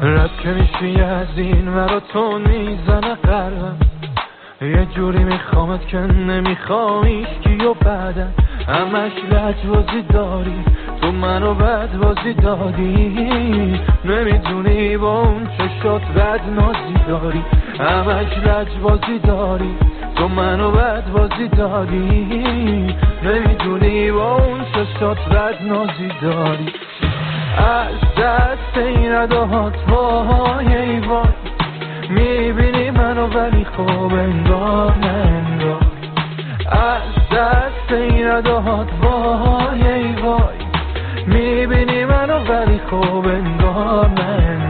رد که میشی از این مراتون میزنه قلبم، یه جوری میخوامت که نمیخوام ایشکی و بعدم همش لجبازی داری، تو منو بدبازی دادی، نمیدونی با اون چشات بد نازی داری، همش لجبازی داری، تو منو بدبازی دادی، نمیدونی با اون چشات بد نازی داری. از دست این ردهات وای ای وای، میبینی منو ولی خوب انگار نه انگار. از دست این ردهات وای ای وای، میبینی منو ولی خوب انگار نه انگار.